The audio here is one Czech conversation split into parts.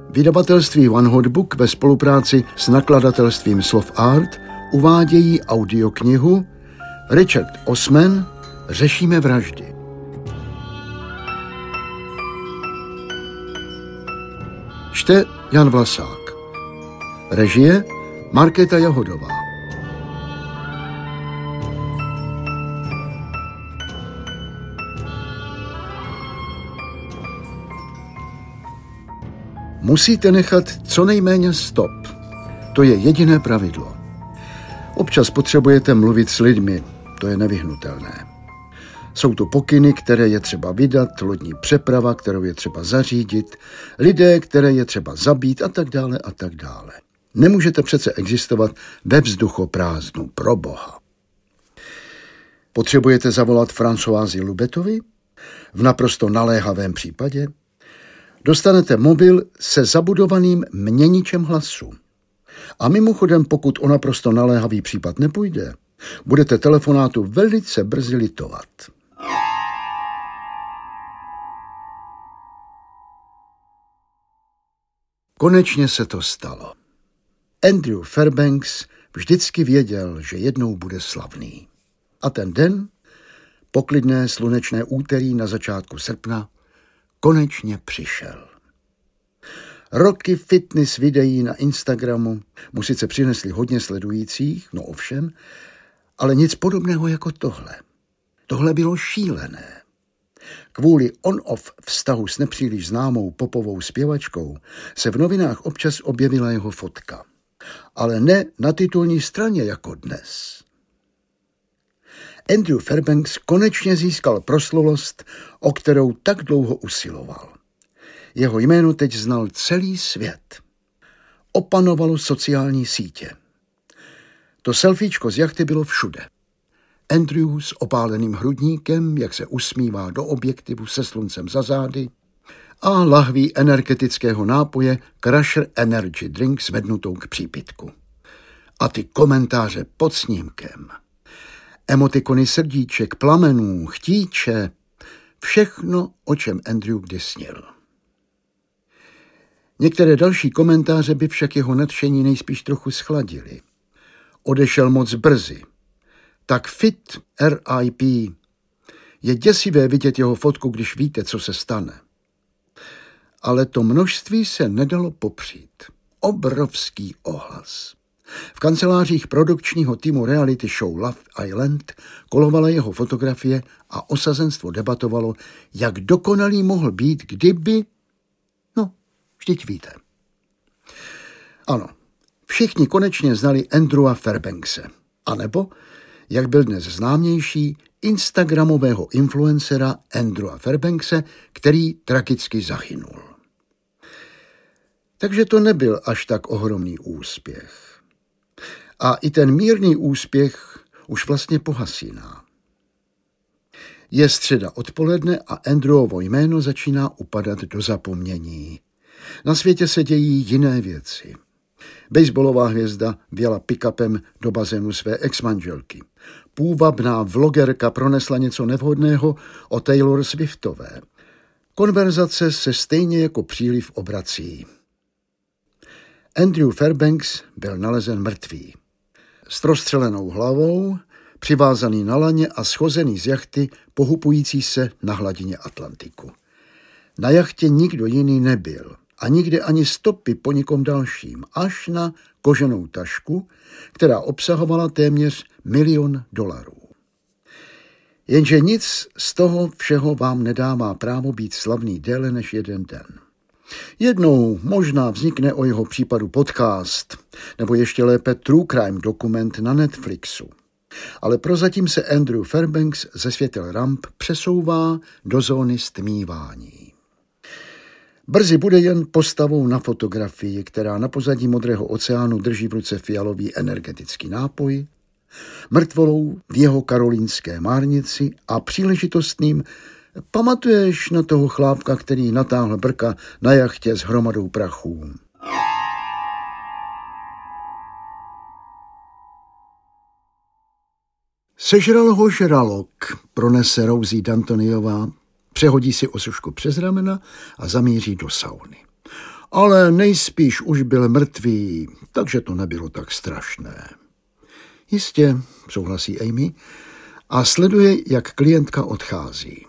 Vydavatelství One Hot Book ve spolupráci s nakladatelstvím Slov Art uvádějí audioknihu Richard Osman Řešíme vraždy. Čte Jan Vlasák. Režie Markéta Jahodová. Musíte nechat co nejméně stop. To je jediné pravidlo. Občas potřebujete mluvit s lidmi, to je nevyhnutelné. Jsou to pokyny, které je třeba vydat, lodní přeprava, kterou je třeba zařídit, lidé, které je třeba zabít a tak dále a tak dále. Nemůžete přece existovat ve vzduchoprázdnu, pro boha. Potřebujete zavolat Françoisi Lubetovi? V naprosto naléhavém případě? Dostanete mobil se zabudovaným měničem hlasu. A mimochodem, pokud o naprosto naléhavý případ nepůjde, budete telefonátu velice brzy litovat. Konečně se to stalo. Andrew Fairbanks vždycky věděl, že jednou bude slavný. A ten den, poklidné slunečné úterý na začátku srpna, konečně přišel. Roky fitness videí na Instagramu mu sice přinesli hodně sledujících, no ovšem, ale nic podobného jako tohle. Tohle bylo šílené. Kvůli on-off vztahu s nepříliš známou popovou zpěvačkou se v novinách občas objevila jeho fotka. Ale ne na titulní straně jako dnes. Andrew Fairbanks konečně získal proslulost, o kterou tak dlouho usiloval. Jeho jméno teď znal celý svět. Opanovalo sociální sítě. To selfiečko z jachty bylo všude. Andrew s opáleným hrudníkem, jak se usmívá do objektivu se sluncem za zády, a lahví energetického nápoje Crusher Energy Drink zvednutou k přípitku. A ty komentáře pod snímkem. Emotikony srdíček, plamenů, chtíče, všechno, o čem Andrew kdy snil. Některé další komentáře by však jeho nadšení nejspíš trochu schladily. Odešel moc brzy. Tak fit RIP. Je děsivé vidět jeho fotku, když víte, co se stane. Ale to množství se nedalo popřít. Obrovský ohlas. V kancelářích produkčního týmu reality show Love Island kolovala jeho fotografie a osazenstvo debatovalo, jak dokonalý mohl být, kdyby... No, vždyť víte. Ano, všichni konečně znali Andrewa Fairbankse. A nebo, jak byl dnes známější, instagramového influencera Andrewa Fairbankse, který tragicky zahynul. Takže to nebyl až tak ohromný úspěch. A i ten mírný úspěch už vlastně pohasíná. Je středa odpoledne a Andrewovo jméno začíná upadat do zapomnění. Na světě se dějí jiné věci. Baseballová hvězda vjela pick-upem do bazénu své ex-manželky. Půvabná vlogerka pronesla něco nevhodného o Taylor Swiftové. Konverzace se stejně jako příliv obrací. Andrew Fairbanks byl nalezen mrtvý. S rozstřelenou hlavou, přivázaný na laně a schozený z jachty, pohupující se na hladině Atlantiku. Na jachtě nikdo jiný nebyl a nikde ani stopy po nikom dalším, až na koženou tašku, která obsahovala téměř $1 000 000. Jenže nic z toho všeho vám nedává právo být slavný déle než jeden den. Jednou možná vznikne o jeho případu podcast, nebo ještě lépe true crime dokument na Netflixu. Ale prozatím se Andrew Fairbanks ze světel ramp přesouvá do zóny stmívání. Brzy bude jen postavou na fotografii, která na pozadí modrého oceánu drží v ruce fialový energetický nápoj, mrtvolou v jeho karolínské márnici a příležitostným pamatuješ na toho chlápka, který natáhl brka na jachtě s hromadou prachů. Sežral ho žralok, pronese Rosie D'Antoniová, přehodí si osušku přes ramena a zamíří do sauny. ale nejspíš už byl mrtvý, takže to nebylo tak strašné. Jistě, souhlasí Amy a sleduje, jak klientka odchází.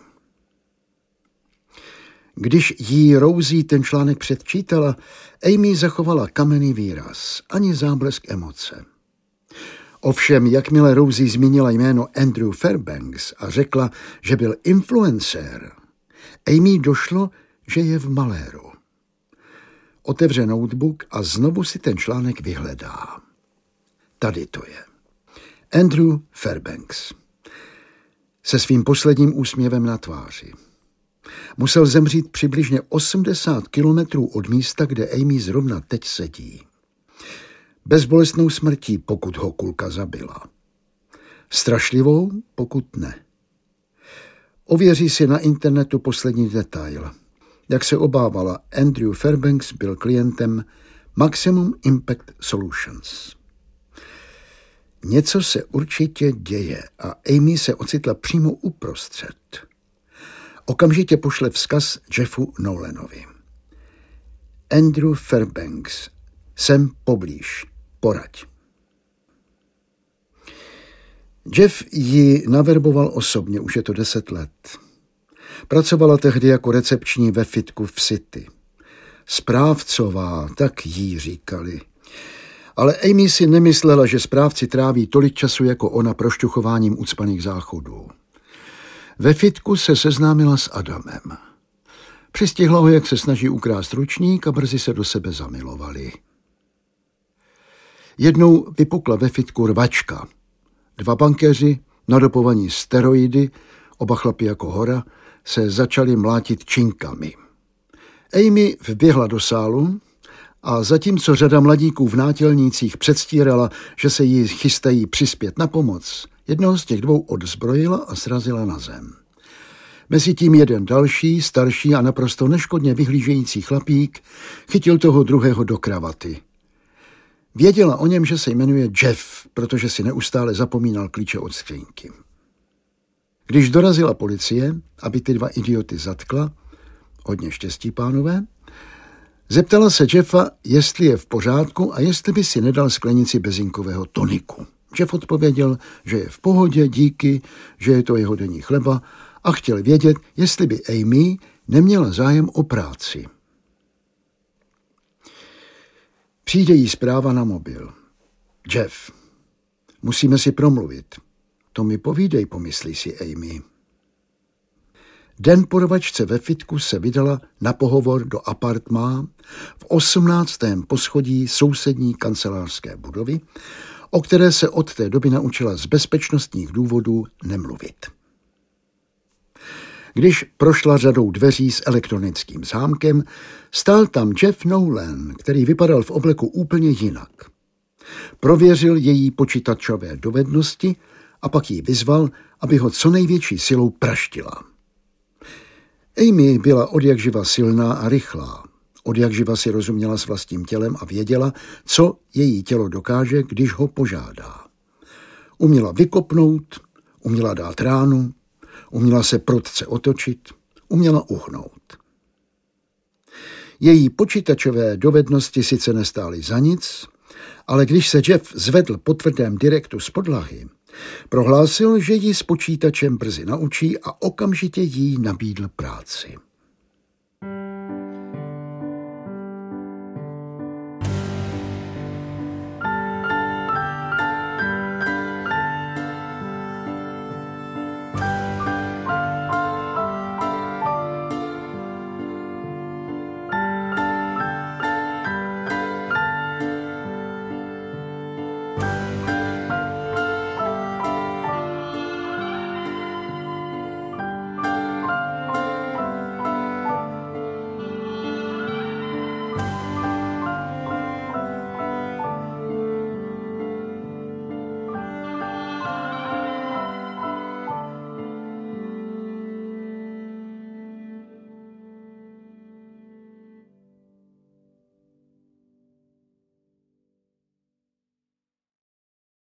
Když jí Rosie ten článek předčítala, Amy zachovala kamenný výraz, ani záblesk emoce. Ovšem, jakmile Rosie zmínila jméno Andrew Fairbanks a řekla, že byl influencer, Amy došlo, že je v maléru. Otevře notebook a znovu si ten článek vyhledá. Tady to je. Andrew Fairbanks. Se svým posledním úsměvem na tváři. Musel zemřít přibližně 80 kilometrů od místa, kde Amy zrovna teď sedí. Bezbolestnou smrtí, pokud ho kulka zabila. Strašlivou, pokud ne. Ověří si na internetu poslední detail. Jak se obávala, Andrew Fairbanks byl klientem Maximum Impact Solutions. Něco se určitě děje a Amy se ocitla přímo uprostřed. Okamžitě pošle vzkaz Jeffu Nolanovi. Andrew Fairbanks, jsem poblíž, poraď. Jeff ji naverboval osobně, už je to 10 let. Pracovala tehdy jako recepční ve fitku v City. Správcová, tak jí říkali. Ale Amy si nemyslela, že správci tráví tolik času jako ona prošťuchováním ucpaných záchodů. Ve fitku se seznámila s Adamem. Přistihla ho, jak se snaží ukrást ručník a brzy se do sebe zamilovali. Jednou vypukla ve fitku rvačka. 2 bankéři, nadopovaní steroidy, oba chlapi jako hora, se začali mlátit činkami. Amy vběhla do sálu a zatímco řada mladíků v nátělnících předstírala, že se jí chystají přispět na pomoc, jednoho z těch 2 odzbrojila a srazila na zem. Mezitím jeden další, starší a naprosto neškodně vyhlížející chlapík chytil toho druhého do kravaty. Věděla o něm, že se jmenuje Jeff, protože si neustále zapomínal klíče od skřínky. Když dorazila policie, aby ty 2 idioty zatkla, hodně štěstí, pánové, zeptala se Jeffa, jestli je v pořádku a jestli by si nedal sklenici bezinkového toniku. Jeff odpověděl, že je v pohodě, díky, že je to jeho denní chleba a chtěl vědět, jestli by Amy neměla zájem o práci. Přijde jí zpráva na mobil. Jeff, musíme si promluvit. To mi povídej, pomyslí si Amy. Den po rvačce ve fitku se vydala na pohovor do apartmá v 18. poschodí sousední kancelářské budovy, o které se od té doby naučila z bezpečnostních důvodů nemluvit. Když prošla řadou dveří s elektronickým zámkem, stál tam Jeff Nolan, který vypadal v obleku úplně jinak. Prověřil její počítačové dovednosti a pak jí vyzval, aby ho co největší silou praštila. Amy byla odjakživa silná a rychlá. Odjakživa si rozuměla s vlastním tělem a věděla, co její tělo dokáže, když ho požádá. Uměla vykopnout, uměla dát ránu, uměla se prudce otočit, uměla uhnout. Její počítačové dovednosti sice nestály za nic, ale když se Jeff zvedl po tvrdém direktu z podlahy, prohlásil, že ji s počítačem brzy naučí a okamžitě jí nabídl práci.